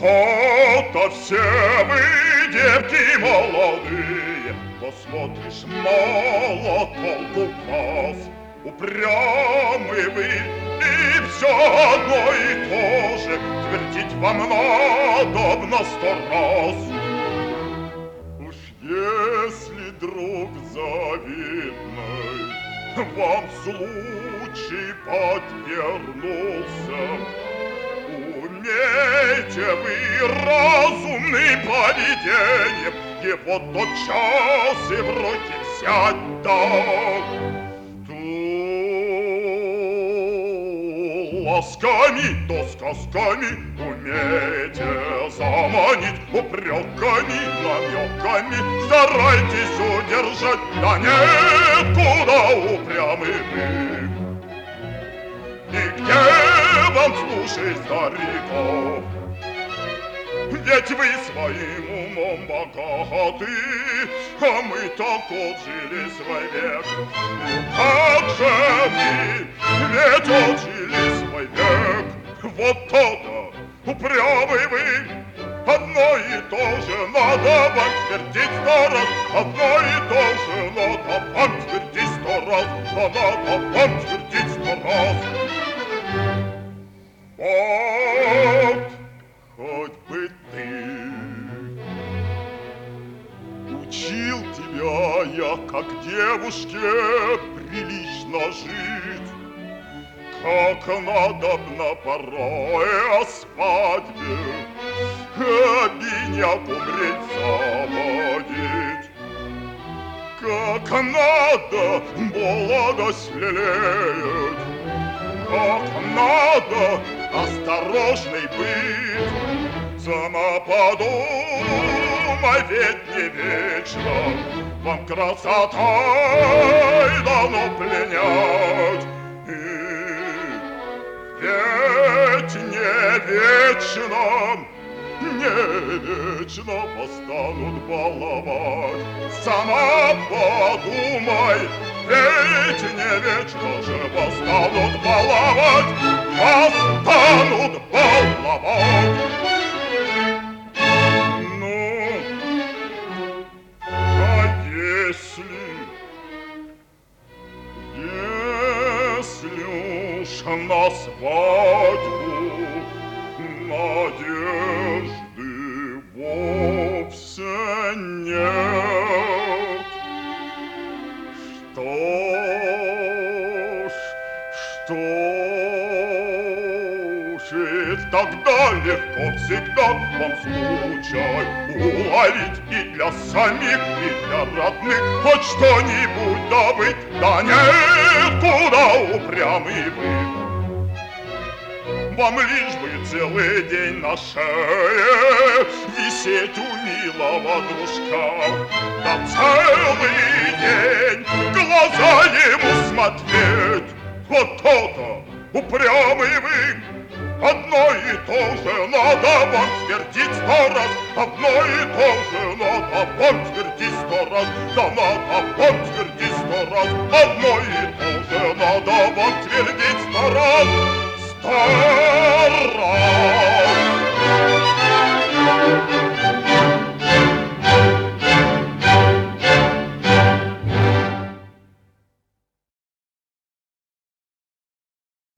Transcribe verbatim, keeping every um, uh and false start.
То-то все вы, девки молодые, посмотришь, мало толку в вас. Упрямы вы, и все одно и то же, твердить вам надобно сто раз. Уж если, друг завидный, вам случай подвернулся, умейте вы разумным поведением его тотчас и в руки взять, да. Ласками, то сказками умейте заманить, упреками, намеками старайтесь удержать, да нет, куда упрямый вы. И где вам слушать стариков? Ведь вы своим умом богаты, а мы так отжили свой век. Как же мы ведь отжили свой век? Вот то-то, упрямый вы, одно и то же надо вам твердить сто раз, одно и то же надо вам твердить сто раз, а надо вам твердить сто раз. Вот хоть бы ты. Учил тебя я, как девушке прилично жить, как надобно порой о свадьбе обиняк умреть заводить, как надо молодость лелеять, как надо осторожный быть. Сама подумай, ведь не вечно вам красотой дано пленять. И ведь не вечно, не вечно вас станут баловать. Сама подумай, ведь не вечно же вас станут баловать, вас станут баловать. Ну, а если, если уж на свадьбу надежды вовсе нет, что ж, что ж, и тогда легко всегда вам случай уловить и для самих, и для родных хоть что-нибудь добыть. Да нет, куда упрямый вы. Вам лишь бы целый день на шее висеть у милого дружка, да целый день глаза ему смотреть. Вот то-то, упрямый вы, одно и то же надо вам твердить сто раз, одно и то же надо вам твердить сто раз, да надо вам твердить сто раз, одно и то же надо вам твердить сто раз. Сто раз!